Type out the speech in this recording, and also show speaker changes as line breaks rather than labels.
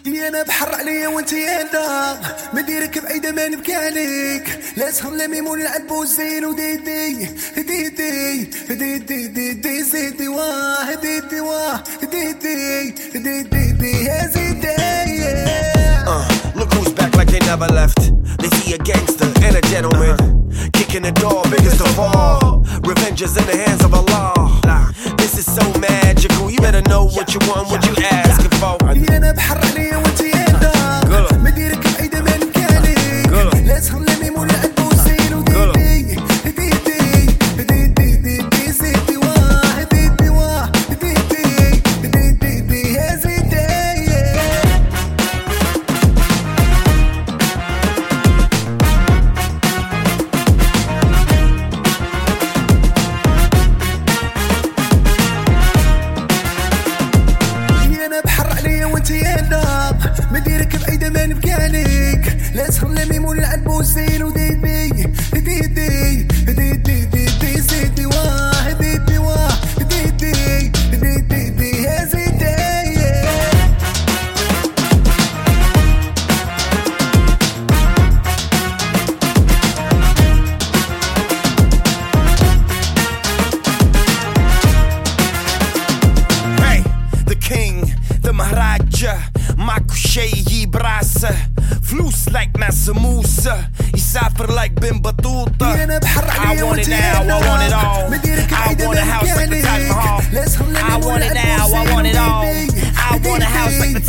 انا بحر عليا وانت يا دار مديرك بعيدة ما نبكي عليك لا سهر لا ميمون نلعبو الزين وديدي ديدي ديدي ديدي زيدي واه ديدي واه ديدي ديدي يا زيدي.
Look who's back like they never left. They see a gangster and a gentleman kicking the door, biggest of all. Revenge is in the hands of Allah. This is so magical. You better know what you want, what you asking for.
انا بحر عليا وانت يا دار مديرك بعيدة ما نبكي عليك لا سهر لا ميمون نلعبو الزين وديدي ديدي ديدي ديدي زيدي واه ديدي واه ديدي ديدي يا زيدي. انا بحر عليا وانت يا دار مديرك بعيدة ما نبكي عليك لا سهر لا ميمون نلعبو الزين وديدي ديدي ديدي ديدي زيدي واه ديدي واه ديدي ديدي يا زيدي.
Hey, the king, the Maharaja, ماكو شي يجيب راسه فلوس like Mansa Musa يسافر like بن بطوطة.
انا بحر
I
عليا
want
وانت
it
يا
now, I want it
دار
all.
مديرك
I
بعيدة
want a
ما
house
نبكي
like the Taj
عليك
Mahal.
لا سهر لا
I
ميمون
want it
نلعبو
now, I
الزين
want it all.
وديدي
I want a house like the